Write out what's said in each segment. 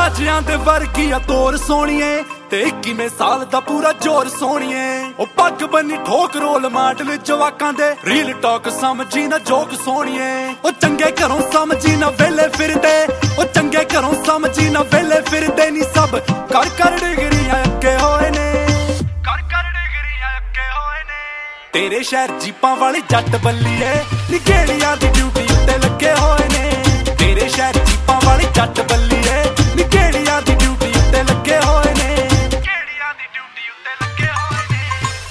ਰਾਜਿਆਂ ਦੇ ਵਰਗੀ ਆ ਤੋਰ ਸੋਹਣੀਏ ਤੇ 21 ਸਾਲ ਦਾ ਪੂਰਾ ਜ਼ੋਰ ਸੋਹਣੀਏ। ਉਹ ਪੱਗ ਬੰਨੀ ਠੋਕ ਰੋਲ ਮਾਡਲ ਜਵਾਕਾਂ ਦੇ ਰੀਲ ਟਾਕ ਸਮਝੀ ਨਾ ਜੋਕ ਸੋਹਣੀਏ। ਉਹ ਚੰਗੇ ਘਰੋਂ ਸਮਝੀ ਨਾ ਵੇਲੇ ਫਿਰਦੇ, ਉਹ ਚੰਗੇ ਘਰੋਂ ਸਮਝੀ ਨਾ ਵੇਲੇ ਫਿਰਦੇ ਨੀ ਸਭ ਕਰ ਡਿਗਰੀਆਂ ਅੱਗੇ ਹੋਏ ਨੇ, ਕਰ ਡਿਗਰੀਆਂ ਅੱਗੇ ਹੋਏ ਨੇ। ਤੇਰੇ ਸ਼ਹਿਰ ਜੀਪਾਂ ਵਾਲੀ ਜੱਟ ਬੱਲੀਏ ਨੀ ਗੇੜੀਆਂ ਦੀ ਡਿਊਟੀ ਉੱਤੇ ਲੱਗੇ ਹੋਏ ਨੇ। ਤੇਰੇ ਸ਼ਹਿਰ ਜੀਪਾਂ ਵਾਲੀ ਜੱਟ ਬੱਲੀਏ ਨੀ ਗੇੜੀਆਂ ਦੀ ਡਿਊਟੀ ਉੱਤੇ ਲੱਗੇ ਹੋਏ ਨੇ, ਗੇੜੀਆਂ ਦੀ ਡਿਊਟੀ ਉੱਤੇ ਲੱਗੇ ਹੋਏ ਨੇ।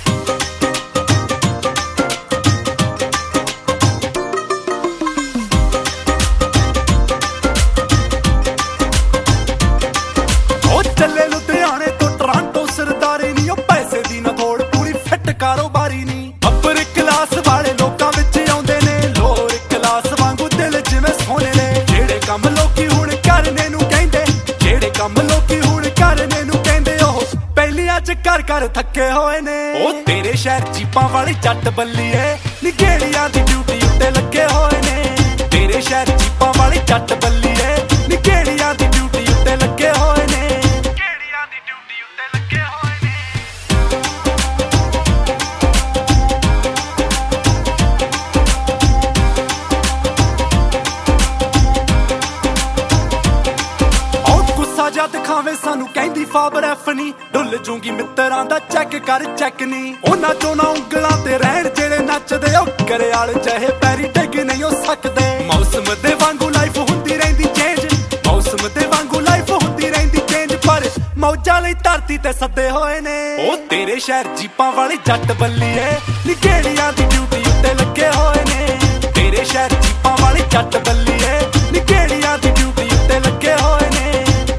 ਉਹ ਚੱਲੇ ਲੁਧਿਆਣੇ ਤੋਂ ਟਰਾਂਟੋ ਸਰਦਾਰੀ ਨੀ, ਉਹ ਪੈਸੇ ਦੀ ਨਾ ਥੋੜ ਪੂਰੀ ਫਿੱਟ ਕਾਰੋਬਾਰੀ ਨੀ। ਅੱਪਰ ਕਲਾਸ ਵਾਲੇ ਲੋਕਾਂ ਵਿੱਚ ਆਉਂਦੇ ਨੇ, ਲੋਅਰ ਕਲਾਸ ਵਾਂਗੂ ਦਿਲ ਜਿਵੇਂ ਸੋਨੇ ਨੇ। ਜਿਹੜੇ ਕੰਮ ਲੋਕੀ ਹੁਣ ਕਰਨੇ ਨੂੰ ਕਹਿੰਦੇ, ਜਿਹੜੇ ਕੰਮ ਲੋਕੀ ਹੁਣ ਕਰਨੇ ਨੂੰ ਕਹਿੰਦੇ, ਉਹ ਪਹਿਲੀਆਂ ਚ ਕਰ ਥੱਕੇ ਹੋਏ ਨੇ। ਉਹ ਤੇਰੇ ਸ਼ਹਿਰ ਜੀਪਾਂ ਵਾਲੀ ਜੱਟ ਬੱਲੀਏ ਨੀ ਗੇੜੀਆਂ ਦੀ ਡਿਊਟੀ ਉੱਤੇ ਲੱਗੇ ਹੋਏ ਨੇ। ਤੇਰੇ ਸ਼ਹਿਰ ਜੀਪਾਂ ਵਾਲੀ ਜੱਟ ਬੱਲੀਏ ਨੀ ਗੇੜੀਆਂ ਦੀ ਡਿਊਟੀ ਉੱਤੇ ਲੱਗੇ ਹੋਏ ਨੇ, ਗੇੜੀਆਂ ਦੀ ਡਿਊਟੀ ਉੱਤੇ ਲੱਗੇ ਹੋਏ ਨੇ। ਜਦ ਖਾਵੇ ਸਾਨੂੰ ਕਹਿੰਦੀ ਫਾਬਰ ਐਫ ਨੀ, ਡੁੱਲ ਜੂਗੀ ਮਿੱਤਰਾਂ ਦਾ ਚੈੱਕ ਕਰ ਚੈੱਕ ਨੀ। ਉਹਨਾਂ ਚੋਂ ਨਾ ਉਂਗਲਾਂ ਤੇ ਰਹਿਣ ਜਿਹੜੇ ਨੱਚਦੇ, ਉਹ ਕਰਿਆਲ ਚਾਹੇ ਪੈਰੀ ਡਿੱਗ ਨਹੀਂ ਹੋ ਸਕਦੇ। ਮੌਸਮ ਦੇ ਵਾਂਗੂ ਲਾਈਫ ਹੁੰਦੀ ਰਹਿੰਦੀ ਚੇਂਜ, ਮੌਸਮ ਦੇ ਵਾਂਗੂ ਲਾਈਫ ਹੁੰਦੀ ਰਹਿੰਦੀ ਚੇਂਜ, ਪਰ ਮੌਜਾਂ ਲਈ ਧਰਤੀ ਤੇ ਸੱਦੇ ਹੋਏ ਨੇ। ਉਹ ਤੇਰੇ ਸ਼ਹਿਰ ਜੀਪਾਂ ਵਾਲੀ ਜੱਟ ਬੱਲੀਏ ਨੀ ਗੇੜੀਆਂ ਦੀ ਡਿਊਟੀ ਉੱਤੇ ਲੱਗੇ ਹੋਏ ਨੇ। ਤੇਰੇ ਸ਼ਹਿਰ ਜੀਪਾਂ ਵਾਲੀ ਜੱਟ ਬੱਲੀਏ ਨੀ ਗੇੜੀਆਂ ਦੀ ਡਿਊਟੀ ਉੱਤੇ ਲੱਗੇ ਹੋਏ ਨੇ।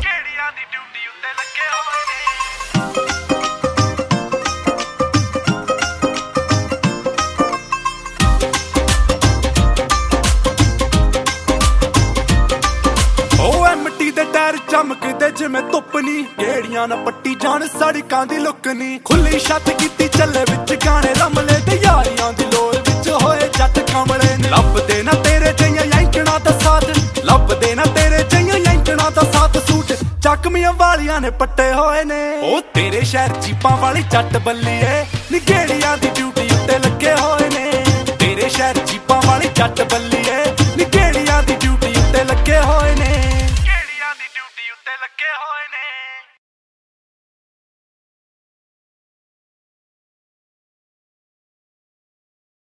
ਚਮਕਦੇ ਜਿਵੇਂ ਧੁੱਪ ਨੀ, ਗੇੜੀਆਂ ਨਾ ਪੱਟੀ ਜਾਣ ਸੜਕਾਂ ਦੀ ਲੁੱਕ ਨੀ। ਖੁੱਲੀ ਛੱਤ ਕੀਤੀ ਚੱਲੇ ਵਿੱਚ ਗਾਣੇ ਰਮਲੇ ਤੇ ਯਾਰੀਆਂ ਦੀ ਲੋੜ ਵਿੱਚ ਹੋਏ ਜੱਟ ਕਮਲੇ ਨੇ। ਲੱਭਦੇ ਨਾ ਤੇਰੇ ਜਿਹੀਆਂ ਯੈਂਕਣਾ ਦਾ ਸਾਥ, ਲੱਭਦੇ ਨਾ ਤੇਰੇ ਜਿਹੀਆਂ ਯੈਂਕਣਾ ਦਾ ਸਾਥ। ਸੂਟ ਚੱਕਮੀਆਂ ਵਾਲੀਆਂ ਨੇ ਪੱਟੇ ਹੋਏ ਨੇ। ਉਹ ਤੇਰੇ ਸ਼ਹਿਰ ਜੀਪਾਂ ਵਾਲੀ ਜੱਟ ਬੱਲੀਏ ਨੀ ਗੇੜੀਆਂ ਦੀ ਡਿਊਟੀ ਉੱਤੇ ਲੱਗੇ ਹੋਏ ਨੇ। ਤੇਰੇ ਸ਼ਹਿਰ ਜੀਪਾਂ ਵਾਲੀ ਜੱਟ ਬੱਲੀਏ ਨੀ ਗੇੜੀਆਂ ਦੀ ਡਿਊਟੀ ਉੱਤੇ ਲੱਗੇ ਹੋਏ ਨੇ, ਗੇੜੀਆਂ ਦੀ ਡਿਊਟੀ ਉੱਤੇ ਲੱਗੇ ਹੋਏ ਨੇ।